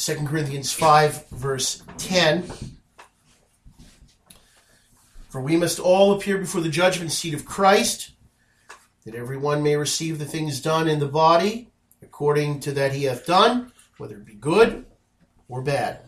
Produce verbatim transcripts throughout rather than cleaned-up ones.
Second Corinthians five, verse ten. For we must all appear before the judgment seat of Christ, that every one may receive the things done in the body, according to that he hath done, whether it be good or bad.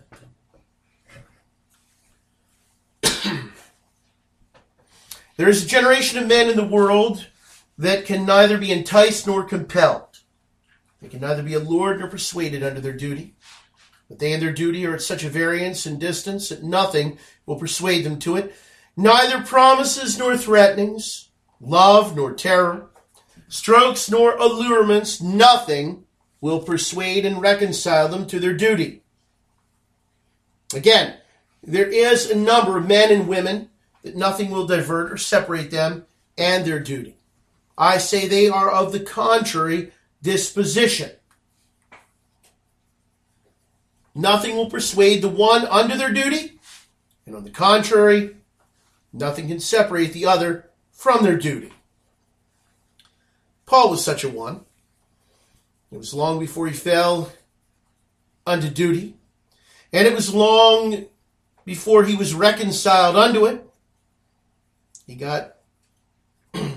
There is a generation of men in the world that can neither be enticed nor compelled. They can neither be allured nor persuaded unto their duty. But they and their duty are at such a variance and distance that nothing will persuade them to it. Neither promises nor threatenings, love nor terror, strokes nor allurements, nothing will persuade and reconcile them to their duty. Again, there is a number of men and women that nothing will divert or separate them and their duty. I say they are of the contrary disposition. Nothing will persuade the one unto their duty, and on the contrary, nothing can separate the other from their duty. Paul was such a one. It was long before he fell unto duty, and it was long before he was reconciled unto it. He got a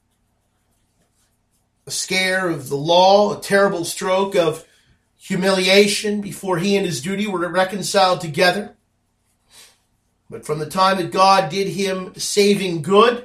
scare of the law, a terrible stroke of humiliation before he and his duty were reconciled together. But from the time that God did him saving good,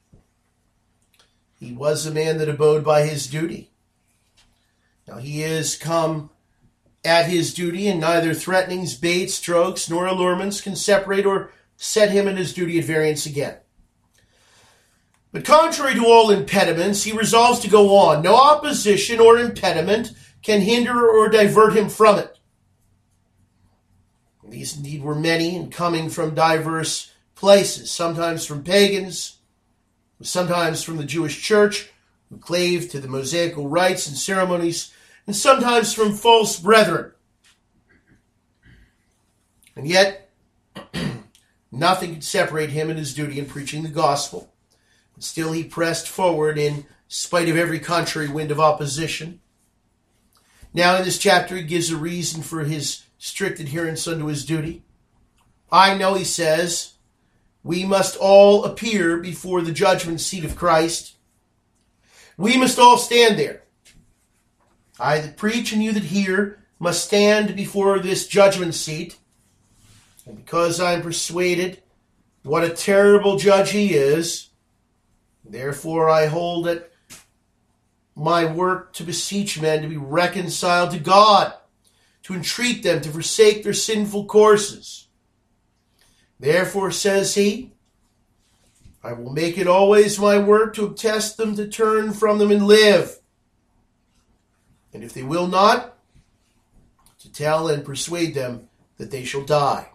he was a man that abode by his duty. Now he is come at his duty, and neither threatenings, baits, strokes, nor allurements can separate or set him and his duty at variance again. But contrary to all impediments, he resolves to go on. No opposition or impediment can hinder or divert him from it. These indeed were many, and coming from diverse places, sometimes from pagans, sometimes from the Jewish church, who clave to the Mosaical rites and ceremonies, and sometimes from false brethren. And yet, nothing could separate him and his duty in preaching the gospel. And still he pressed forward in spite of every contrary wind of opposition. Now in this chapter he gives a reason for his strict adherence unto his duty. I know, he says, we must all appear before the judgment seat of Christ. We must all stand there. I that preach and you that hear must stand before this judgment seat. And because I am persuaded what a terrible judge he is, therefore I hold it my work to beseech men to be reconciled to God, to entreat them to forsake their sinful courses. Therefore, says he, I will make it always my work to attest them to turn from them and live. And if they will not, to tell and persuade them that they shall die.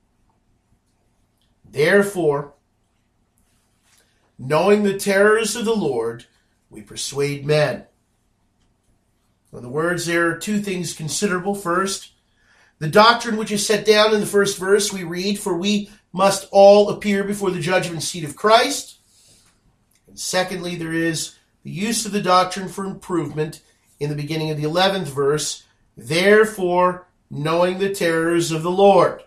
Therefore, knowing the terrors of the Lord, we persuade men. In the words, there are two things considerable. First, the doctrine which is set down in the first verse, we read, for we must all appear before the judgment seat of Christ. And secondly, there is the use of the doctrine for improvement in the beginning of the eleventh verse, therefore, knowing the terrors of the Lord.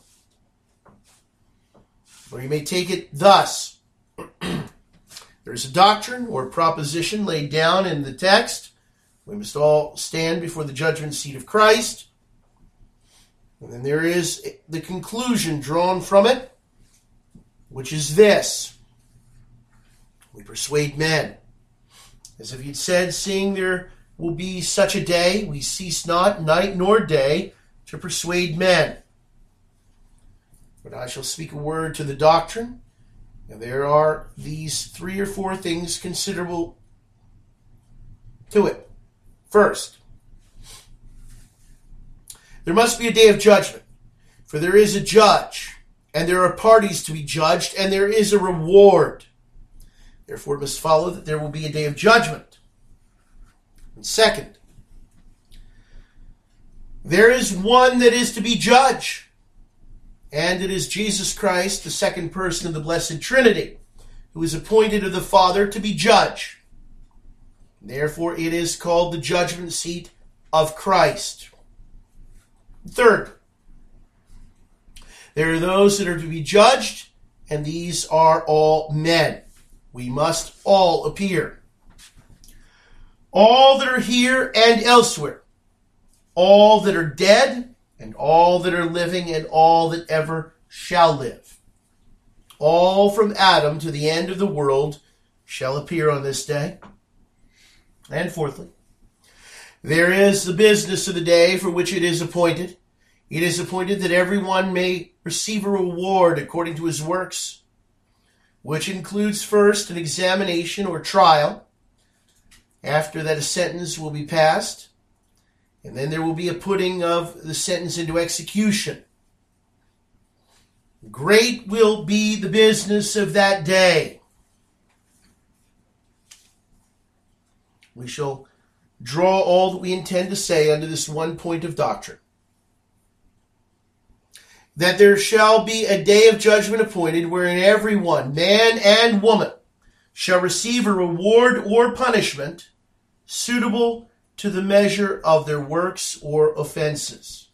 Or you may take it thus. There is a doctrine or proposition laid down in the text. We must all stand before the judgment seat of Christ. And then there is the conclusion drawn from it, which is this. We persuade men. As if he'd said, seeing there will be such a day, we cease not night nor day to persuade men. But I shall speak a word to the doctrine. And there are these three or four things considerable to it. First, there must be a day of judgment, for there is a judge, and there are parties to be judged, and there is a reward. Therefore, it must follow that there will be a day of judgment. And second, there is one that is to be judged. And it is Jesus Christ, the second person of the Blessed Trinity, who is appointed of the Father to be judge. Therefore, it is called the judgment seat of Christ. Third, there are those that are to be judged, and these are all men. We must all appear. All that are here and elsewhere, all that are dead, and all that are living, and all that ever shall live. All from Adam to the end of the world shall appear on this day. And fourthly, there is the business of the day for which it is appointed. It is appointed that everyone may receive a reward according to his works, which includes first an examination or trial. After that, a sentence will be passed, and then there will be a putting of the sentence into execution. Great will be the business of that day. We shall draw all that we intend to say under this one point of doctrine. That there shall be a day of judgment appointed, wherein everyone, man and woman, shall receive a reward or punishment suitable to the measure of their works or offenses.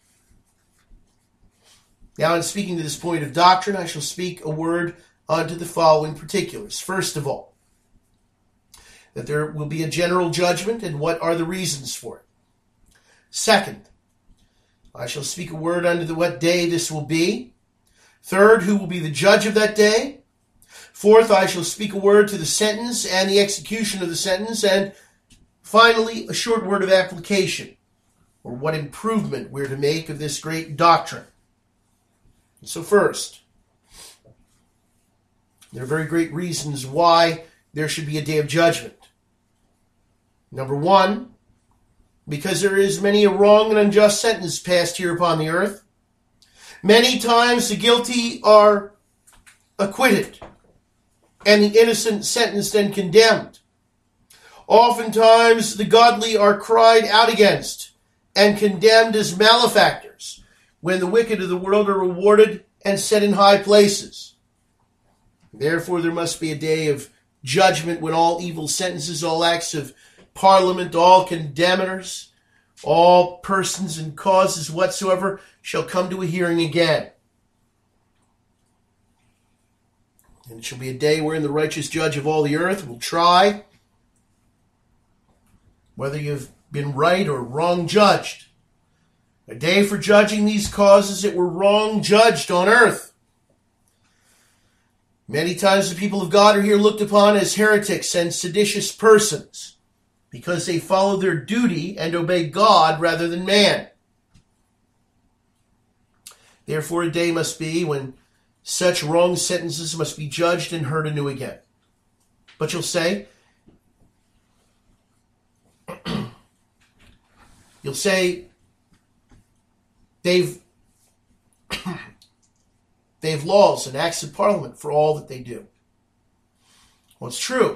Now, in speaking to this point of doctrine, I shall speak a word unto the following particulars. First of all, that there will be a general judgment, and what are the reasons for it. Second, I shall speak a word unto the what day this will be. Third, who will be the judge of that day. Fourth, I shall speak a word to the sentence and the execution of the sentence. And finally, a short word of application, or what improvement we're to make of this great doctrine. So first, there are very great reasons why there should be a day of judgment. Number one, because there is many a wrong and unjust sentence passed here upon the earth. Many times the guilty are acquitted, and the innocent sentenced and condemned. Oftentimes the godly are cried out against and condemned as malefactors, when the wicked of the world are rewarded and set in high places. Therefore there must be a day of judgment when all evil sentences, all acts of Parliament, all condemners, all persons and causes whatsoever shall come to a hearing again. And it shall be a day wherein the righteous judge of all the earth will try whether you've been right or wrong judged. A day for judging these causes that were wrong judged on earth. Many times the people of God are here looked upon as heretics and seditious persons, because they follow their duty and obey God rather than man. Therefore, a day must be when such wrong sentences must be judged and heard anew again. But you'll say, you'll say, they've, they've laws and acts of Parliament for all that they do. Well, it's true.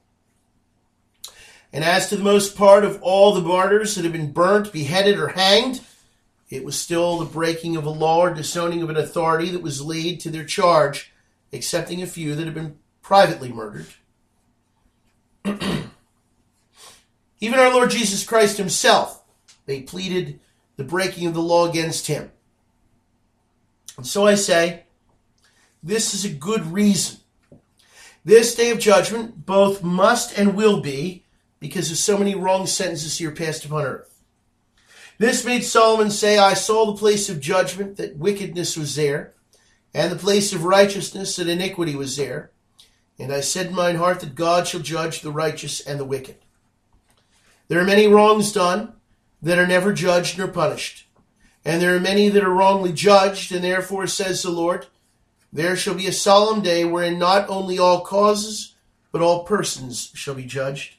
And as to the most part of all the martyrs that have been burnt, beheaded, or hanged, it was still the breaking of a law or disowning of an authority that was laid to their charge, excepting a few that have been privately murdered. Even our Lord Jesus Christ himself, they pleaded the breaking of the law against him. And so I say, this is a good reason. This day of judgment both must and will be, because of so many wrong sentences here passed upon earth. This made Solomon say, I saw the place of judgment, that wickedness was there, and the place of righteousness, that iniquity was there. And I said in mine heart that God shall judge the righteous and the wicked. There are many wrongs done that are never judged nor punished. And there are many that are wrongly judged, and therefore, says the Lord, there shall be a solemn day wherein not only all causes, but all persons shall be judged.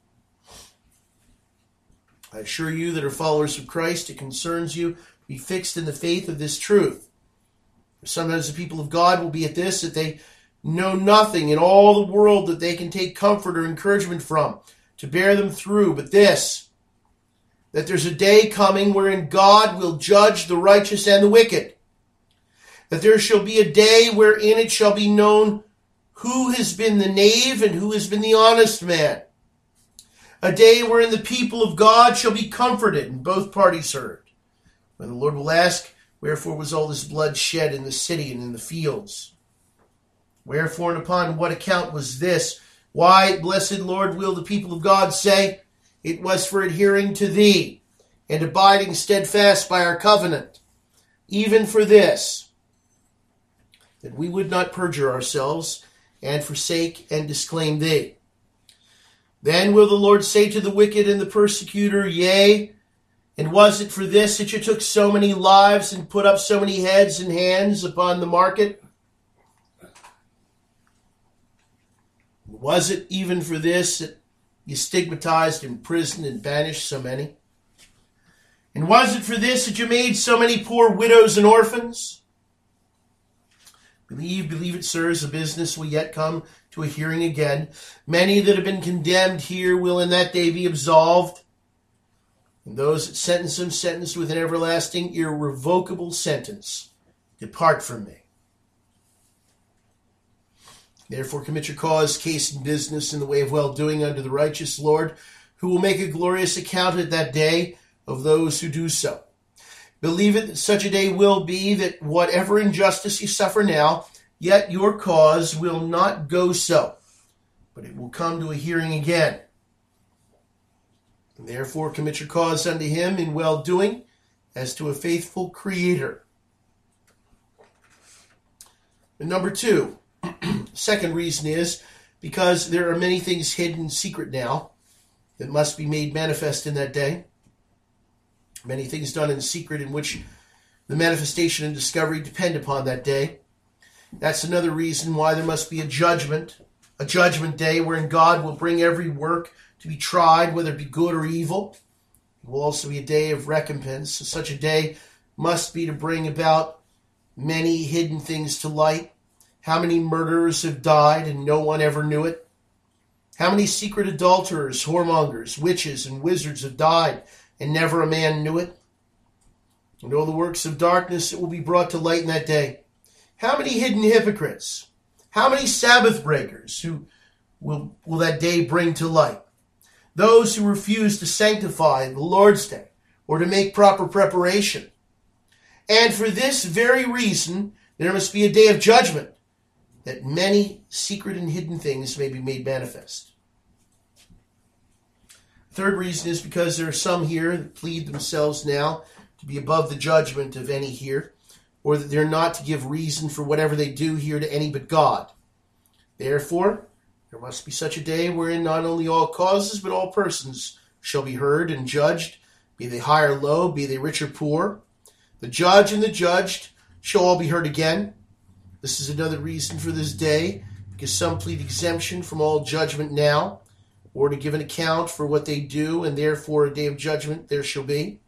I assure you that are followers of Christ, it concerns you to be fixed in the faith of this truth. Sometimes the people of God will be at this, that they know nothing in all the world that they can take comfort or encouragement from to bear them through, but this, that there's a day coming wherein God will judge the righteous and the wicked. That there shall be a day wherein it shall be known who has been the knave and who has been the honest man. A day wherein the people of God shall be comforted and both parties heard. When the Lord will ask, wherefore was all this blood shed in the city and in the fields? Wherefore and upon what account was this? Why, blessed Lord, will the people of God say, it was for adhering to thee, and abiding steadfast by our covenant, even for this, that we would not perjure ourselves, and forsake and disclaim thee. Then will the Lord say to the wicked and the persecutor, yea, and was it for this that you took so many lives and put up so many heads and hands upon the market? Was it even for this that you stigmatized, imprisoned, and banished so many? And was it for this that you made so many poor widows and orphans? Believe, believe it, sirs, the business will yet come to a hearing again. Many that have been condemned here will in that day be absolved. And those that sentence them, sentenced with an everlasting, irrevocable sentence. Depart from me. Therefore commit your cause, case, and business in the way of well-doing unto the righteous Lord, who will make a glorious account at that day of those who do so. Believe it that such a day will be, that whatever injustice you suffer now, yet your cause will not go so, but it will come to a hearing again. And therefore commit your cause unto him in well-doing, as to a faithful Creator. And number two, second reason is because there are many things hidden in secret now that must be made manifest in that day. Many things done in secret in which the manifestation and discovery depend upon that day. That's another reason why there must be a judgment, a judgment day wherein God will bring every work to be tried, whether it be good or evil. It will also be a day of recompense. So such a day must be to bring about many hidden things to light. How many murderers have died and no one ever knew it? How many secret adulterers, whoremongers, witches, and wizards have died and never a man knew it? And all the works of darkness that will be brought to light in that day. How many hidden hypocrites? How many Sabbath breakers who will, will that day bring to light? Those who refuse to sanctify the Lord's day or to make proper preparation. And for this very reason, there must be a day of judgment, that many secret and hidden things may be made manifest. Third reason is because there are some here that plead themselves now to be above the judgment of any here, or that they're not to give reason for whatever they do here to any but God. Therefore, there must be such a day wherein not only all causes, but all persons shall be heard and judged, be they high or low, be they rich or poor. The judge and the judged shall all be heard again. This is another reason for this day, because some plead exemption from all judgment now, or to give an account for what they do, and therefore a day of judgment there shall be.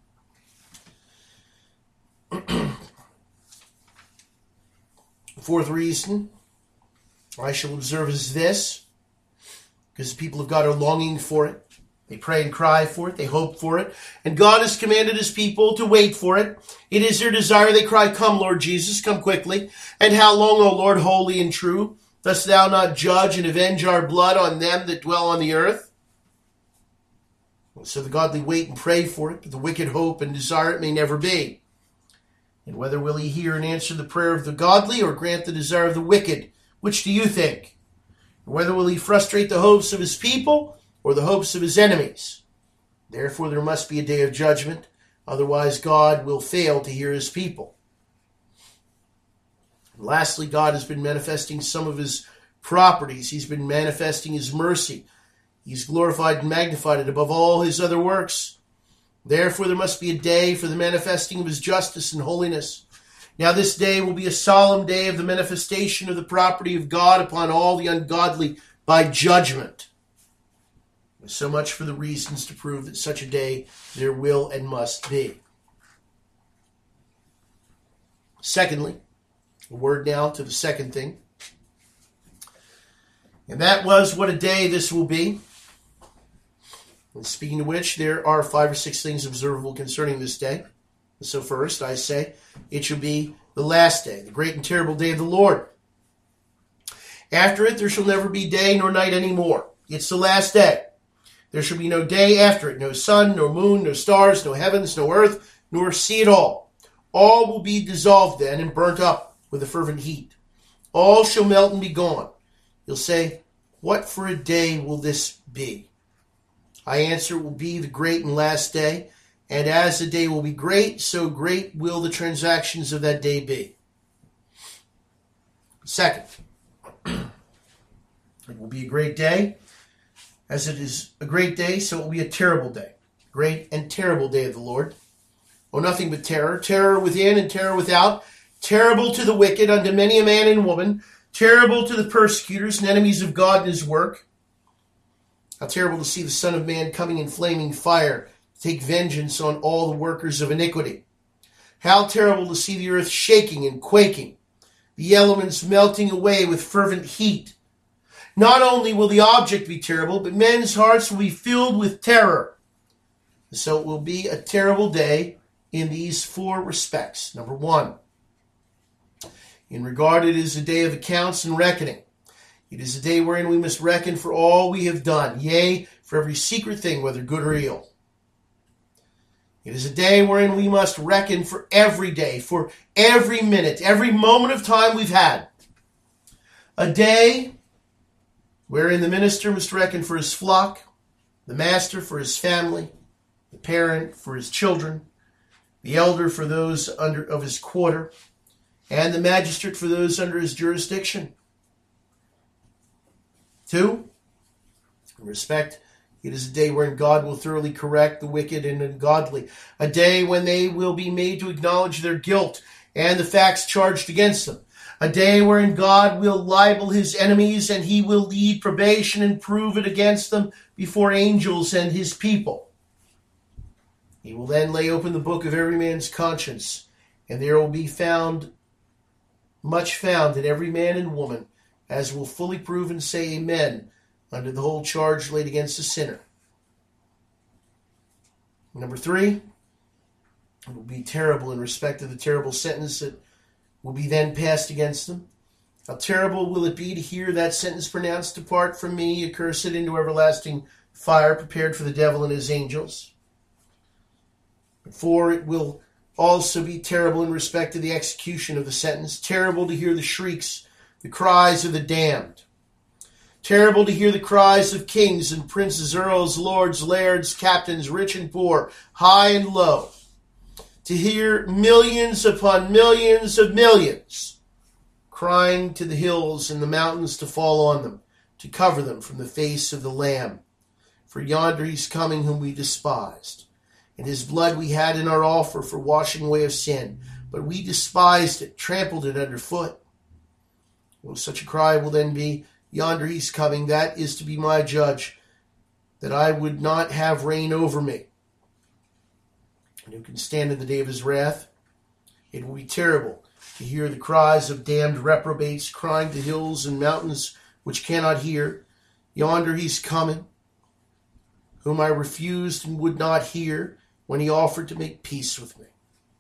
Fourth reason I shall observe is this, because the people of God are longing for it. They pray and cry for it. They hope for it. And God has commanded his people to wait for it. It is their desire. They cry, come, Lord Jesus, come quickly. And how long, O Lord, holy and true, dost thou not judge and avenge our blood on them that dwell on the earth? So the godly wait and pray for it, but the wicked hope and desire it may never be. And whether will he hear and answer the prayer of the godly, or grant the desire of the wicked? Which do you think? And whether will he frustrate the hopes of his people, or the hopes of his enemies? Therefore there must be a day of judgment, otherwise God will fail to hear his people. And lastly, God has been manifesting some of his properties. He's been manifesting his mercy. He's glorified and magnified it above all his other works. Therefore there must be a day for the manifesting of his justice and holiness. Now this day will be a solemn day of the manifestation of the property of God upon all the ungodly by judgment. So much for the reasons to prove that such a day there will and must be. Secondly, a word now to the second thing. And that was what a day this will be. And speaking of which, there are five or six things observable concerning this day. So first, I say, it shall be the last day, the great and terrible day of the Lord. After it, there shall never be day nor night any more. It's the last day. There shall be no day after it, no sun, no moon, no stars, no heavens, no earth, nor see it all. All will be dissolved then and burnt up with a fervent heat. All shall melt and be gone. You'll say, what for a day will this be? I answer, it will be the great and last day. And as the day will be great, so great will the transactions of that day be. Second, it will be a great day. As it is a great day, so it will be a terrible day. Great and terrible day of the Lord. Oh, nothing but terror. Terror within and terror without. Terrible to the wicked, unto many a man and woman. Terrible to the persecutors and enemies of God and his work. How terrible to see the Son of Man coming in flaming fire to take vengeance on all the workers of iniquity. How terrible to see the earth shaking and quaking, the elements melting away with fervent heat. Not only will the object be terrible, but men's hearts will be filled with terror. So it will be a terrible day in these four respects. Number one, in regard it is a day of accounts and reckoning. It is a day wherein we must reckon for all we have done, yea, for every secret thing, whether good or ill. It is a day wherein we must reckon for every day, for every minute, every moment of time we've had. A day wherein the minister must reckon for his flock, the master for his family, the parent for his children, the elder for those under of his quarter, and the magistrate for those under his jurisdiction. Two, in respect, it is a day wherein God will thoroughly correct the wicked and ungodly. A day when they will be made to acknowledge their guilt and the facts charged against them. A day wherein God will libel his enemies and he will lead probation and prove it against them before angels and his people. He will then lay open the book of every man's conscience, and there will be found much found in every man and woman, as will fully prove and say amen under the whole charge laid against the sinner. Number three, it will be terrible in respect of the terrible sentence that will be then passed against them. How terrible will it be to hear that sentence pronounced, depart from me, accursed, into everlasting fire prepared for the devil and his angels. For it will also be terrible in respect to the execution of the sentence. Terrible to hear the shrieks, the cries of the damned. Terrible to hear the cries of kings and princes, earls, lords, lairds, captains, rich and poor, high and low. To hear millions upon millions of millions crying to the hills and the mountains to fall on them, to cover them from the face of the Lamb. For yonder he's coming whom we despised. And his blood we had in our offer for washing away of sin. But we despised it, trampled it underfoot. Well, such a cry will then be, yonder he's coming, that is to be my judge, that I would not have reign over me. And who can stand in the day of his wrath? It will be terrible to hear the cries of damned reprobates crying to hills and mountains which cannot hear, yonder he's coming, whom I refused and would not hear when he offered to make peace with me.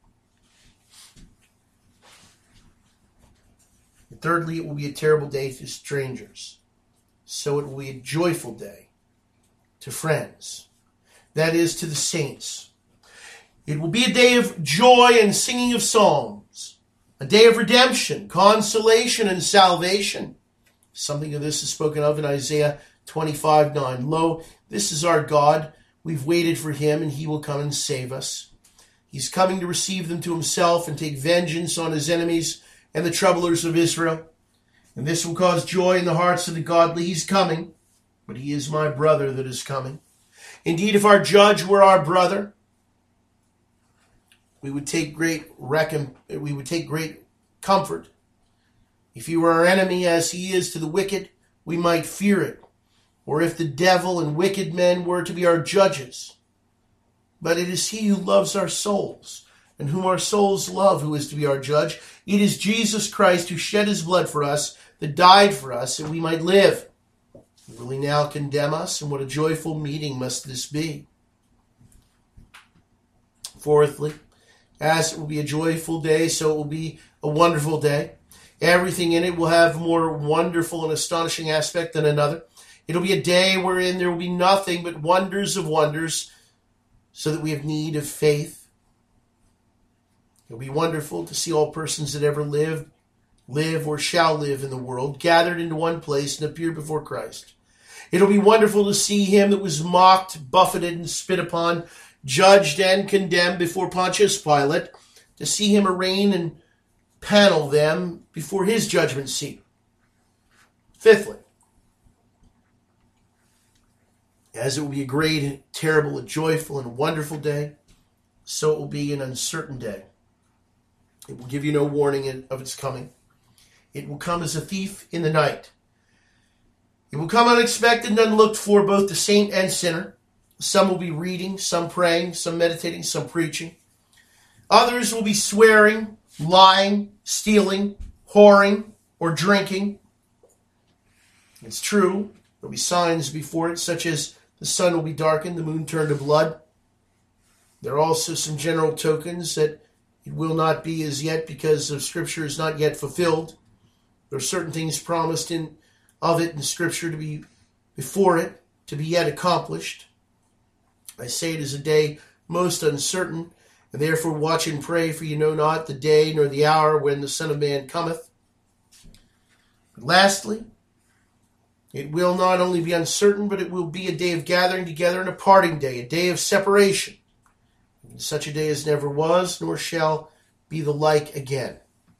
And thirdly, it will be a terrible day to strangers. So it will be a joyful day to friends. That is, to the saints. It will be a day of joy and singing of psalms. A day of redemption, consolation, and salvation. Something of this is spoken of in Isaiah twenty-five nine. Lo, this is our God. We've waited for him, and he will come and save us. He's coming to receive them to himself and take vengeance on his enemies and the troublers of Israel. And this will cause joy in the hearts of the godly. He's coming, but he is my brother that is coming. Indeed, if our judge were our brother, we would take great recom- we would take great comfort. If he were our enemy, as he is to the wicked, we might fear it. Or if the devil and wicked men were to be our judges. But it is he who loves our souls, and whom our souls love, who is to be our judge. It is Jesus Christ who shed his blood for us, that died for us, that we might live. Will he now condemn us? And what a joyful meeting must this be. Fourthly, as it will be a joyful day, so it will be a wonderful day. Everything in it will have a more wonderful and astonishing aspect than another. It'll be a day wherein there will be nothing but wonders of wonders, so that we have need of faith. It'll be wonderful to see all persons that ever lived, live, or shall live in the world gathered into one place and appear before Christ. It'll be wonderful to see him that was mocked, buffeted, and spit upon, judged and condemned before Pontius Pilate, to see him arraign and panel them before his judgment seat. Fifthly, as it will be a great, terrible, a joyful, and wonderful day, so it will be an uncertain day. It will give you no warning of its coming. It will come as a thief in the night. It will come unexpected and unlooked for, both to saint and sinner. Some will be reading, some praying, some meditating, some preaching. Others will be swearing, lying, stealing, whoring, or drinking. It's true, there will be signs before it, such as the sun will be darkened, the moon turned to blood. There are also some general tokens that it will not be as yet, because the Scripture is not yet fulfilled. There are certain things promised in of it in Scripture to be before it, to be yet accomplished. I say it is a day most uncertain, and therefore watch and pray, for you know not the day nor the hour when the Son of Man cometh. But lastly, it will not only be uncertain, but it will be a day of gathering together and a parting day, a day of separation. Such a day as never was, nor shall be the like again.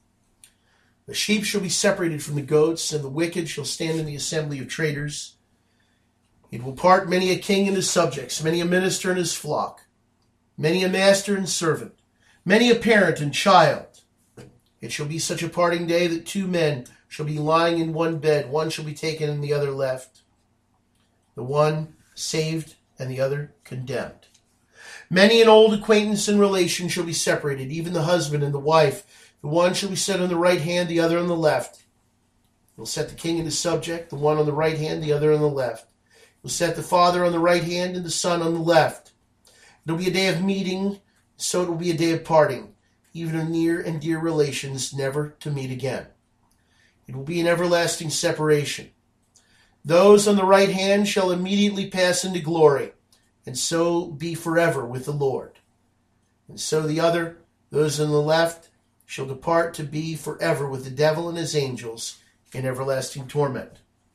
The sheep shall be separated from the goats, and the wicked shall stand in the assembly of traitors. It will part many a king and his subjects, many a minister and his flock, many a master and servant, many a parent and child. It shall be such a parting day that two men shall be lying in one bed, one shall be taken and the other left, the one saved and the other condemned. Many an old acquaintance and relation shall be separated, even the husband and the wife. The one shall be set on the right hand, the other on the left. He will set the king and his subject, the one on the right hand, the other on the left. He will set the father on the right hand and the son on the left. It will be a day of meeting, so it will be a day of parting, even of near and dear relations, never to meet again. It will be an everlasting separation. Those on the right hand shall immediately pass into glory, and so be forever with the Lord. And so the other, those on the left, shall depart to be forever with the devil and his angels in everlasting torment.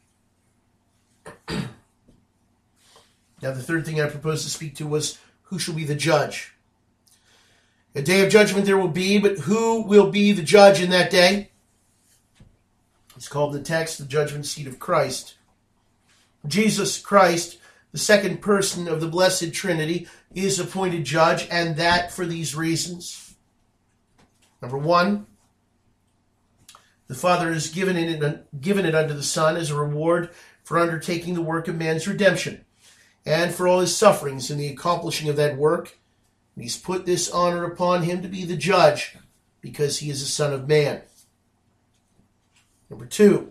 Now the third thing I proposed to speak to was, who shall be the judge? A day of judgment there will be, but who will be the judge in that day? It's called in the text the judgment seat of Christ. Jesus Christ, the second person of the Blessed Trinity, is appointed judge, and that for these reasons. Number one, the Father has given it, given it unto the Son as a reward for undertaking the work of man's redemption, and for all his sufferings in the accomplishing of that work. And he's put this honor upon him to be the judge, because he is a Son of Man. Number two,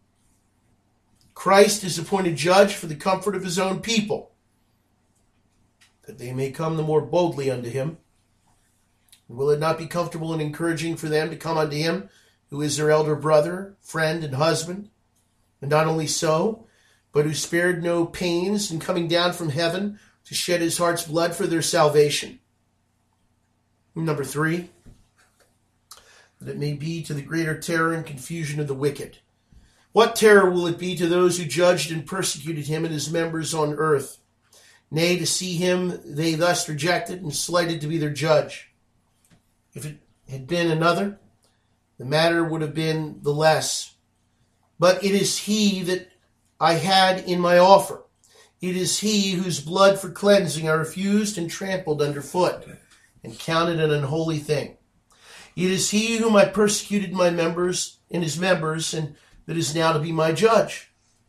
Christ is appointed judge for the comfort of his own people, that they may come the more boldly unto him. Will it not be comfortable and encouraging for them to come unto him, who is their elder brother, friend, and husband? And not only so, but who spared no pains in coming down from heaven to shed his heart's blood for their salvation. Number three, that it may be to the greater terror and confusion of the wicked. What terror will it be to those who judged and persecuted him and his members on earth? Nay, to see him they thus rejected and slighted to be their judge. If it had been another, the matter would have been the less. But it is he that I had in my offer. It is he whose blood for cleansing I refused and trampled underfoot, and counted an unholy thing. It is he whom I persecuted my members and his members, and that is now to be my judge.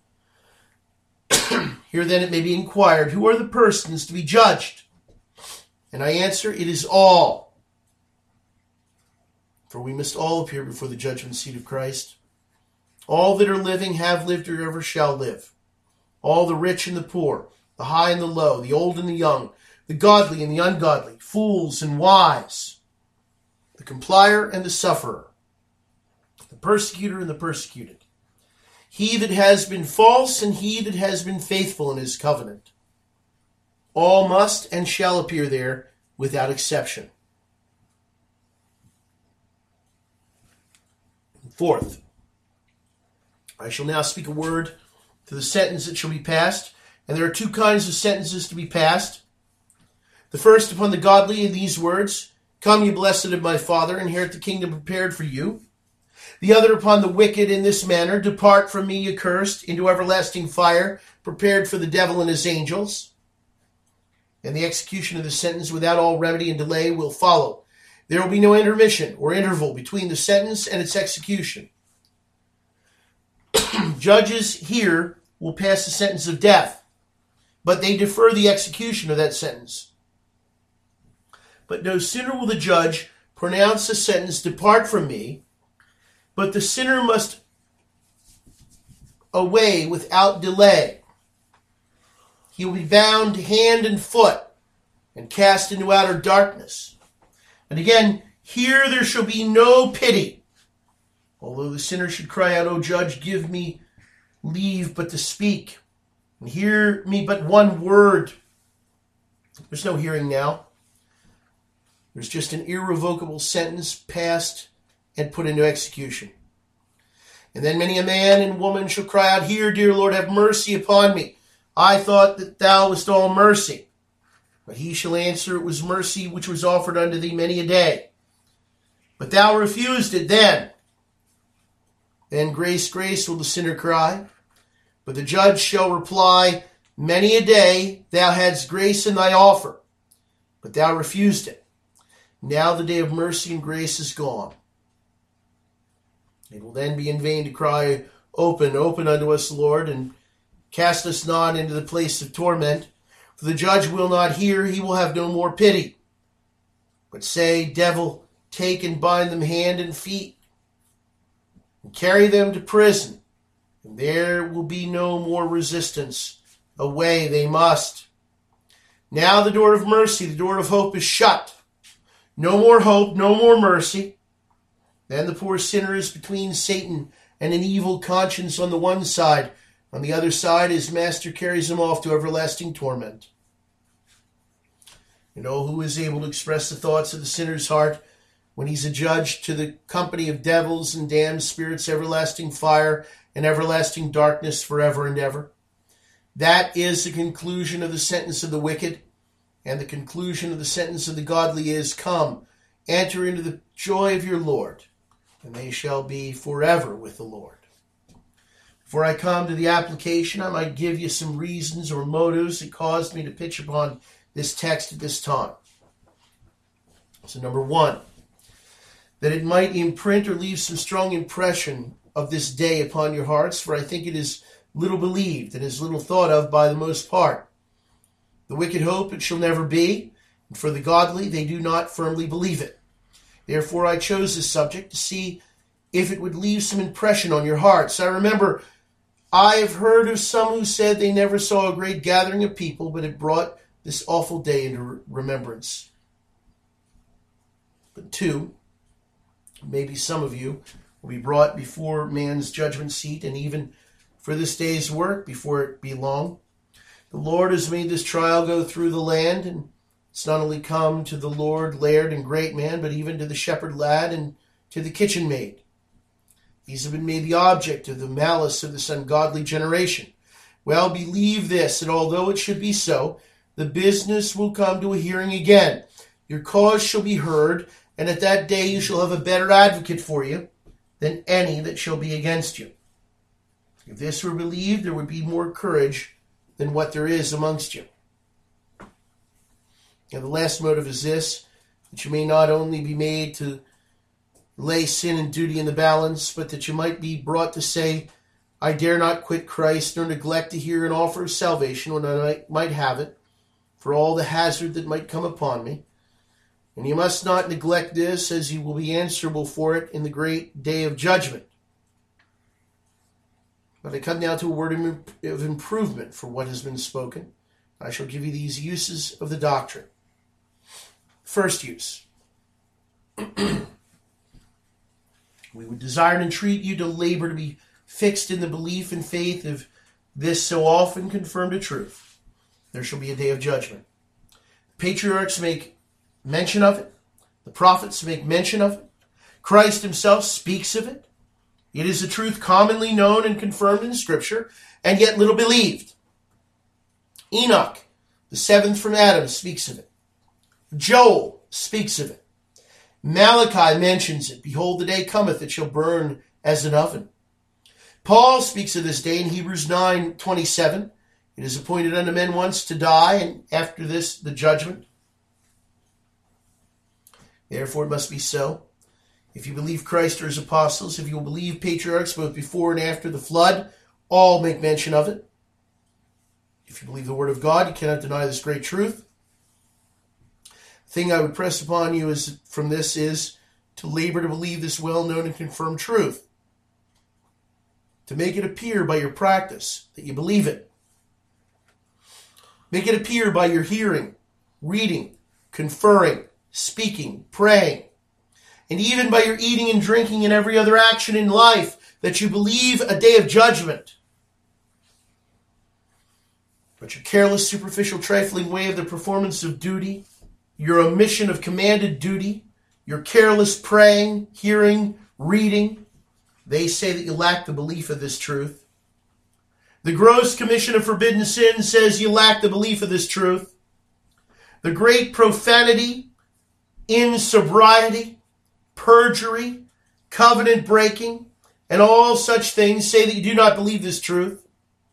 Here then it may be inquired, who are the persons to be judged? And I answer, it is all. For we must all appear before the judgment seat of Christ. All that are living have lived or ever shall live. All the rich and the poor, the high and the low, the old and the young, the godly and the ungodly, fools and wise, the complier and the sufferer, the persecutor and the persecuted, he that has been false and he that has been faithful in his covenant. All must and shall appear there without exception. Fourth, I shall now speak a word to the sentence that shall be passed. And there are two kinds of sentences to be passed. The first upon the godly in these words, "Come, ye blessed of my Father, inherit the kingdom prepared for you." The other upon the wicked in this manner, "Depart from me, ye cursed, into everlasting fire, prepared for the devil and his angels." And the execution of the sentence without all remedy and delay will follow. There will be no intermission or interval between the sentence and its execution. Judges here will pass the sentence of death, but they defer the execution of that sentence. But no sooner will the judge pronounce the sentence, "Depart from me," but the sinner must away without delay. He will be bound hand and foot and cast into outer darkness. And again, here there shall be no pity. Although the sinner should cry out, "O judge, give me leave but to speak, and hear me but one word." There's no hearing now. There's just an irrevocable sentence passed and put into execution. And then many a man and woman shall cry out, "Here, dear Lord, have mercy upon me. I thought that thou wast all mercy." But he shall answer, "It was mercy which was offered unto thee many a day. But thou refused it then." Then grace, grace will the sinner cry. But the judge shall reply, "Many a day thou hadst grace in thy offer, but thou refused it. Now the day of mercy and grace is gone." It will then be in vain to cry, "Open, open unto us, Lord, and cast us not into the place of torment." For the judge will not hear, he will have no more pity. But say, "Devil, take and bind them hand and feet, and carry them to prison, and there will be no more resistance. Away they must." Now the door of mercy, the door of hope is shut. No more hope, no more mercy. Then the poor sinner is between Satan and an evil conscience on the one side. On the other side, his master carries him off to everlasting torment. You know who is able to express the thoughts of the sinner's heart when he's adjudged to the company of devils and damned spirits, everlasting fire and everlasting darkness forever and ever? That is the conclusion of the sentence of the wicked, and the conclusion of the sentence of the godly is, "Come, enter into the joy of your Lord, and they shall be forever with the Lord." Before I come to the application, I might give you some reasons or motives that caused me to pitch upon this text at this time. So number one, that it might imprint or leave some strong impression of this day upon your hearts, for I think it is little believed and is little thought of by the most part. The wicked hope it shall never be, and for the godly they do not firmly believe it. Therefore I chose this subject to see if it would leave some impression on your hearts. I remember I have heard of some who said they never saw a great gathering of people, but it brought this awful day into remembrance. But two, maybe some of you will be brought before man's judgment seat, and even for this day's work before it be long. The Lord has made this trial go through the land, and it's not only come to the Lord, laird and great man, but even to the shepherd lad and to the kitchen maid. These have been made the object of the malice of this ungodly generation. Well, believe this, that although it should be so, the business will come to a hearing again. Your cause shall be heard, and at that day you shall have a better advocate for you than any that shall be against you. If this were believed, there would be more courage than what there is amongst you. And the last motive is this, that you may not only be made to lay sin and duty in the balance, but that you might be brought to say, "I dare not quit Christ, nor neglect to hear an offer of salvation when I might have it, for all the hazard that might come upon me. And you must not neglect this, as you will be answerable for it in the great day of judgment." But I come now to a word of improvement for what has been spoken. I shall give you these uses of the doctrine. First use. We would desire and entreat you to labor to be fixed in the belief and faith of this so often confirmed a truth. There shall be a day of judgment. The patriarchs make mention of it. The prophets make mention of it. Christ himself speaks of it. It is a truth commonly known and confirmed in Scripture, and yet little believed. Enoch, the seventh from Adam, speaks of it. Joel speaks of it. Malachi mentions it. Behold, the day cometh, it shall burn as an oven. Paul speaks of this day in Hebrews nine twenty-seven. It is appointed unto men once to die, and after this the judgment. Therefore it must be so. If you believe Christ or his apostles, if you will believe patriarchs both before and after the flood, all make mention of it. If you believe the word of God, you cannot deny this great truth. The thing I would press upon you is from this is to labor to believe this well-known and confirmed truth. To make it appear by your practice that you believe it. Make it appear by your hearing, reading, conferring, speaking, praying, and even by your eating and drinking and every other action in life, that you believe a day of judgment. But your careless, superficial, trifling way of the performance of duty, your omission of commanded duty, your careless praying, hearing, reading, they say that you lack the belief of this truth. The gross commission of forbidden sin says you lack the belief of this truth. The great profanity, insobriety, perjury, covenant breaking, and all such things say that you do not believe this truth.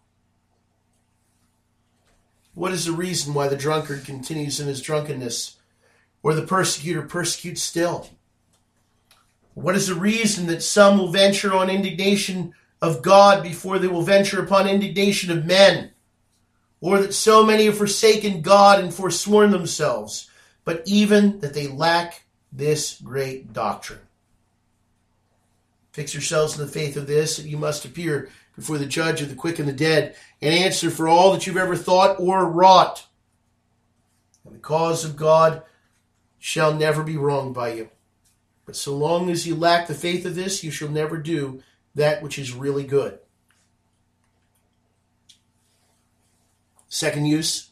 What is the reason why the drunkard continues in his drunkenness, or the persecutor persecutes still? What is the reason that some will venture on indignation of God before they will venture upon indignation of men? Or that so many have forsaken God and forsworn themselves, but even that they lack this great doctrine. Fix yourselves in the faith of this, that you must appear before the judge of the quick and the dead, and answer for all that you've ever thought or wrought. And the cause of God shall never be wronged by you. But so long as you lack the faith of this, you shall never do that which is really good. Second use,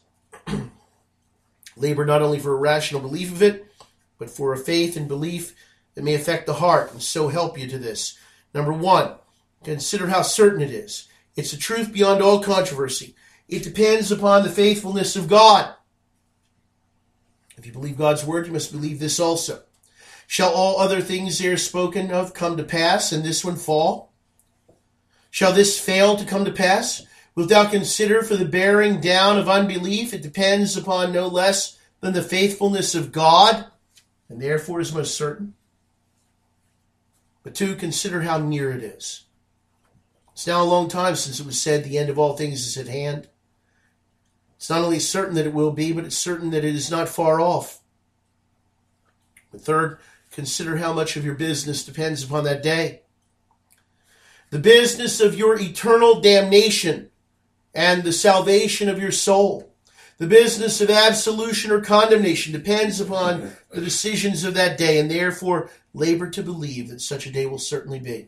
labor not only for a rational belief of it, but for a faith and belief that may affect the heart and so help you to this. Number one, consider how certain it is. It's a truth beyond all controversy. It depends upon the faithfulness of God. If you believe God's word, you must believe this also. Shall all other things there spoken of come to pass, and this one fall? Shall this fail to come to pass? Wilt thou consider for the bearing down of unbelief? It depends upon no less than the faithfulness of God, and therefore is most certain. But two, consider how near it is. It's now a long time since it was said the end of all things is at hand. It's not only certain that it will be, but it's certain that it is not far off. The third, consider how much of your business depends upon that day. The business of your eternal damnation and the salvation of your soul. The business of absolution or condemnation depends upon the decisions of that day, and therefore labor to believe that such a day will certainly be.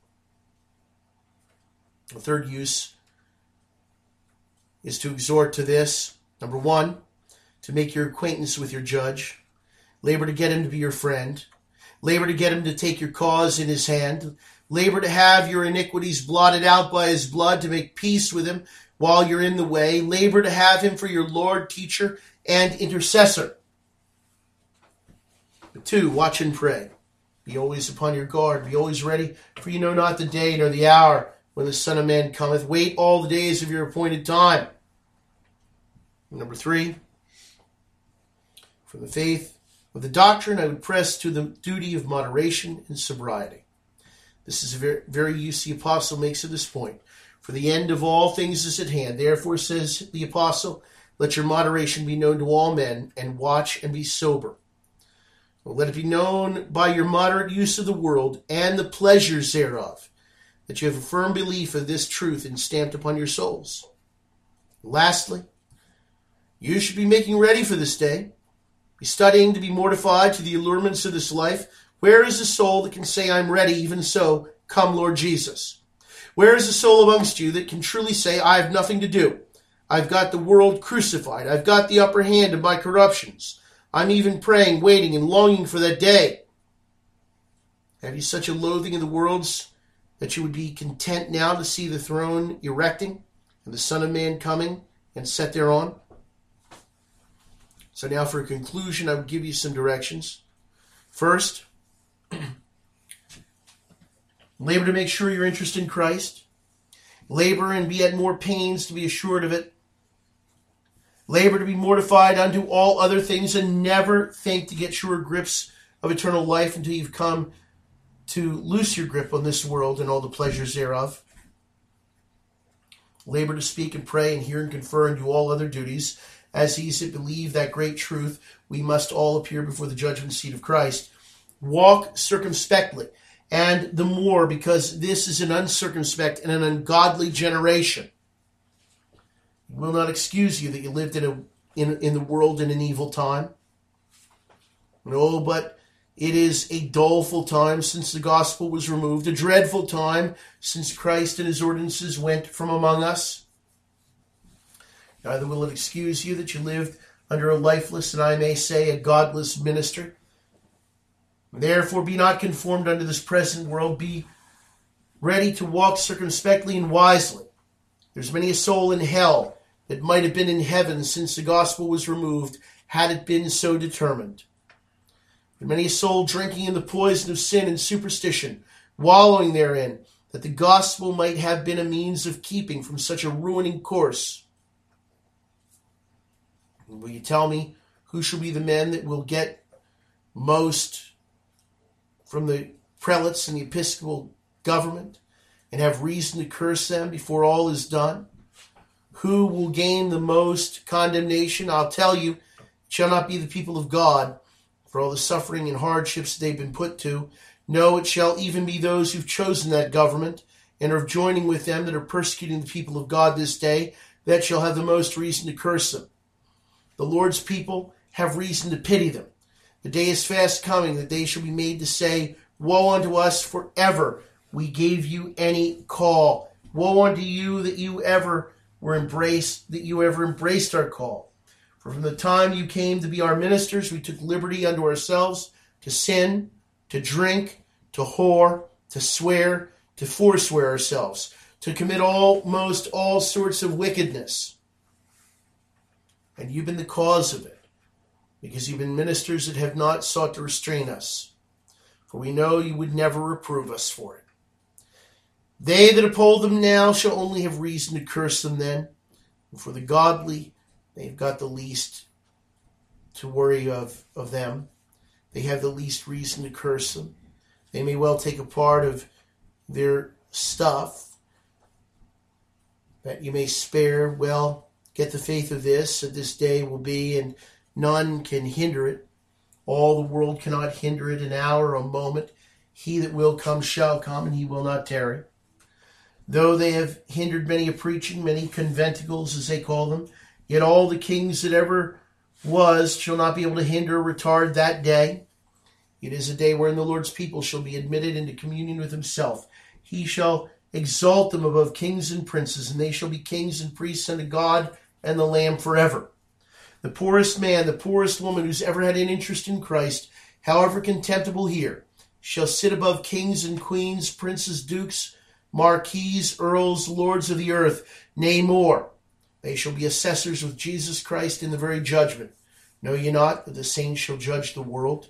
The third use is to exhort to this. Number one, to make your acquaintance with your judge. Labor to get him to be your friend. Labor to get him to take your cause in his hand. Labor to have your iniquities blotted out by his blood, to make peace with him while you're in the way. Labor to have him for your Lord, teacher, and intercessor. But two, watch and pray. Be always upon your guard. Be always ready, for you know not the day nor the hour when the Son of Man cometh. Wait all the days of your appointed time. Number three, from the faith of the doctrine, I would press to the duty of moderation and sobriety. This is a very, very use the apostle makes at this point. For the end of all things is at hand. Therefore, says the apostle, let your moderation be known to all men, and watch and be sober. Well, let it be known by your moderate use of the world and the pleasures thereof, that you have a firm belief of this truth and stamped upon your souls. Lastly, you should be making ready for this day. Be studying to be mortified to the allurements of this life. Where is the soul that can say, I'm ready, even so, come Lord Jesus? Where is the soul amongst you that can truly say, I have nothing to do? I've got the world crucified. I've got the upper hand of my corruptions. I'm even praying, waiting, and longing for that day. Have you such a loathing of the world's that you would be content now to see the throne erecting and the Son of Man coming and set thereon. So now for a conclusion, I would give you some directions. First, labor to make sure you're interested in Christ. Labor and be at more pains to be assured of it. Labor to be mortified unto all other things, and never think to get sure grips of eternal life until you've come to loose your grip on this world and all the pleasures thereof. Labor to speak and pray and hear and confer and do all other duties. As these that believe that great truth, we must all appear before the judgment seat of Christ. Walk circumspectly, and the more because this is an uncircumspect and an ungodly generation. It will not excuse you that you lived in a in, in the world in an evil time. No, but it is a doleful time since the gospel was removed, a dreadful time since Christ and his ordinances went from among us. Neither will it excuse you that you lived under a lifeless, and I may say a godless minister. Therefore be not conformed unto this present world. Be ready to walk circumspectly and wisely. There's many a soul in hell that might have been in heaven since the gospel was removed, had it been so determined. And many a soul drinking in the poison of sin and superstition, wallowing therein, that the gospel might have been a means of keeping from such a ruining course. And will you tell me who shall be the men that will get most from the prelates and the episcopal government and have reason to curse them before all is done? Who will gain the most condemnation? I'll tell you, it shall not be the people of God, for all the suffering and hardships they've been put to. No, it shall even be those who've chosen that government and are joining with them that are persecuting the people of God this day, that shall have the most reason to curse them. The Lord's people have reason to pity them. The day is fast coming that they shall be made to say, woe unto us forever, we gave you any call. Woe unto you that you ever were embraced, that you ever embraced our call. For from the time you came to be our ministers, we took liberty unto ourselves to sin, to drink, to whore, to swear, to forswear ourselves, to commit almost all sorts of wickedness. And you've been the cause of it, because you've been ministers that have not sought to restrain us. For we know you would never reprove us for it. They that uphold them now shall only have reason to curse them then. And for the godly, they've got the least to worry of, of them. They have the least reason to curse them. They may well take a part of their stuff that you may spare. Well, get the faith of this, that this day will be, and none can hinder it. All the world cannot hinder it an hour or a moment. He that will come shall come, and he will not tarry. Though they have hindered many a preaching, many conventicles, as they call them, yet all the kings that ever was shall not be able to hinder or retard that day. It is a day wherein the Lord's people shall be admitted into communion with himself. He shall exalt them above kings and princes, and they shall be kings and priests unto God and the Lamb forever. The poorest man, the poorest woman who's ever had an interest in Christ, however contemptible here, shall sit above kings and queens, princes, dukes, marquises, earls, lords of the earth, nay more. They shall be assessors with Jesus Christ in the very judgment. Know ye not that the saints shall judge the world?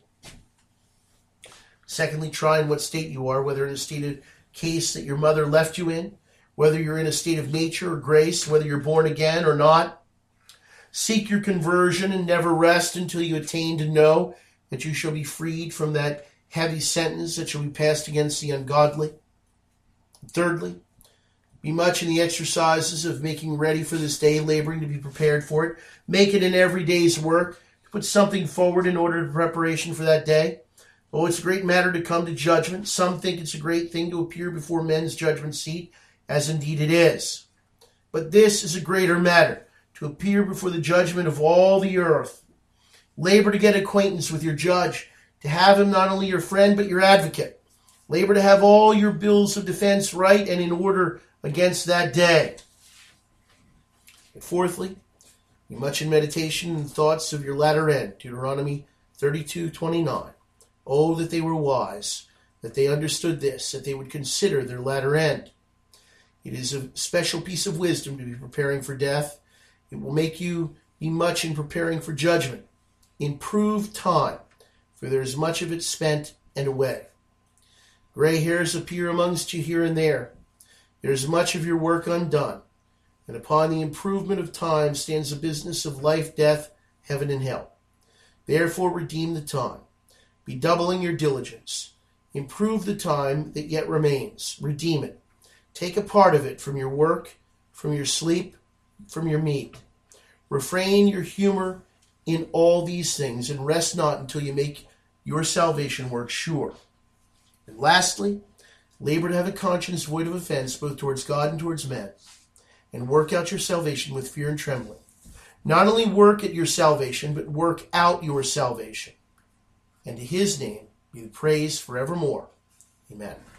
Secondly, try in what state you are, whether in a state of case that your mother left you in, whether you're in a state of nature or grace, whether you're born again or not. Seek your conversion and never rest until you attain to know that you shall be freed from that heavy sentence that shall be passed against the ungodly. Thirdly, be much in the exercises of making ready for this day, laboring to be prepared for it. Make it an everyday's work, to put something forward in order of preparation for that day. Oh, it's a great matter to come to judgment. Some think it's a great thing to appear before men's judgment seat, as indeed it is. But this is a greater matter, to appear before the judgment of all the earth. Labor to get acquaintance with your judge, to have him not only your friend but your advocate. Labor to have all your bills of defense right and in order against that day. And fourthly, be much in meditation and thoughts of your latter end. Deuteronomy thirty-two twenty-nine. Oh, that they were wise. that they understood this, that they would consider their latter end. It is a special piece of wisdom to be preparing for death. It will make you be much in preparing for judgment. Improve time, for there is much of it spent and away. Gray hairs appear amongst you here and there. There is much of your work undone, and upon the improvement of time stands the business of life, death, heaven, and hell. Therefore redeem the time. Be doubling your diligence. Improve the time that yet remains. Redeem it. Take a part of it from your work, from your sleep, from your meat. Refrain your humor in all these things, and rest not until you make your salvation work sure. And lastly, labor to have a conscience void of offense both towards God and towards men, and work out your salvation with fear and trembling. Not only work at your salvation, but work out your salvation. And to his name be the praise forevermore. Amen.